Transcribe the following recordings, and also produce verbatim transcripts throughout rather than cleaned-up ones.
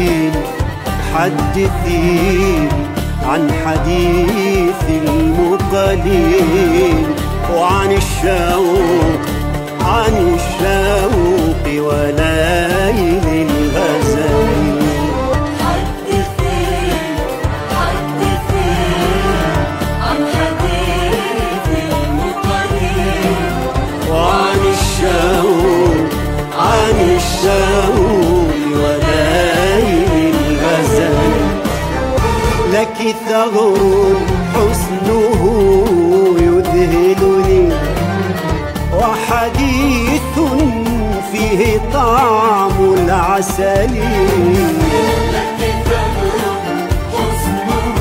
حدثيني عن حديث المقالين، وعن الشوق عن الشوق وليل الغزال. حدثيني حدثيني عن حديث المقالين، وعن الشوق عن الشوق وليل الغزال. لك ثغر حسنه يذهلني، وحديث فيه طعم العسل. لك ثغر حسنه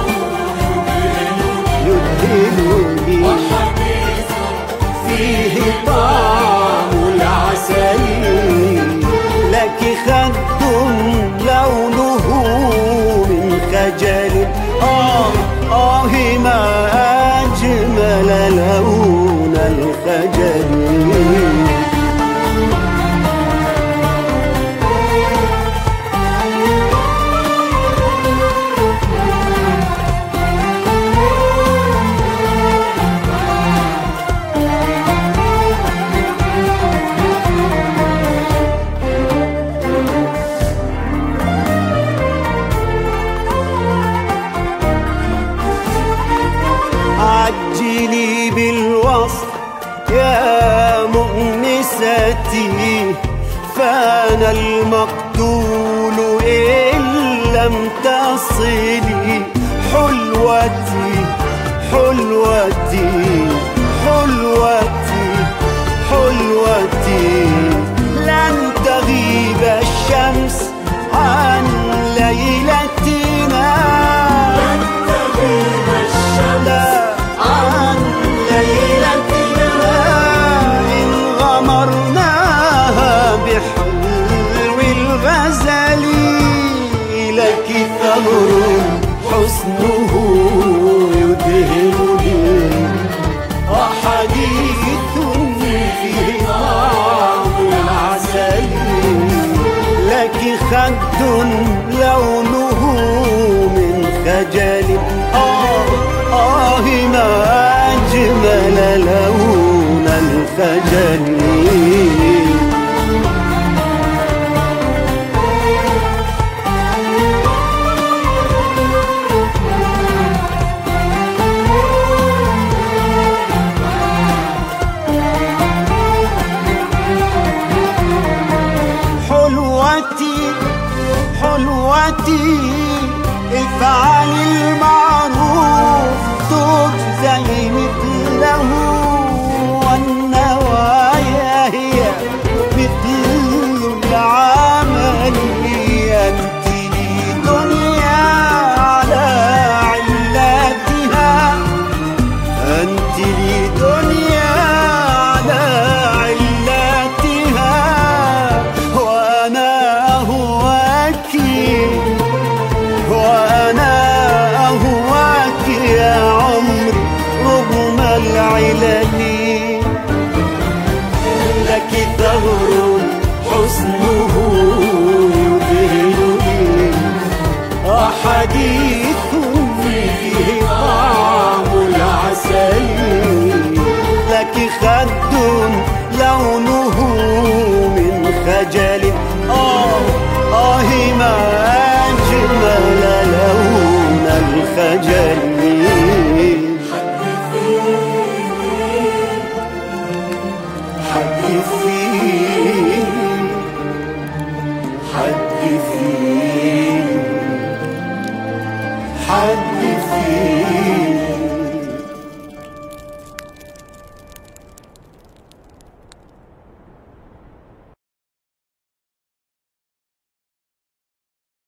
يذهلني، وحديث فيه طعم العسل. لك خد لونه من خجل، آه آه ما أجمل لون الخجل. عجلي بالوصف يا مؤنستي، فأنا المقتول إن لم تصلي. حلوتي حلوتي حلوتي حلوتي، لن تغيب الشمس عن ليلتنا. لن تغيب الشمس عن ليلتنا إن غمرناها بحلو الغزل. لك ثغر حسنه يذهلني، وحديث فيه طعم العسل. لك خد لونه من خجل، آه آه ما أجمل لون الخجل. حلوتي حلوتي افعل المعروف تجزي مثله، والنوايا هي مثل العمل. أنت لي دنيا على علتها، أنت لي دنيا على علتها. وأنا أهواك وأنا أهواك يا عمري رغم العلا.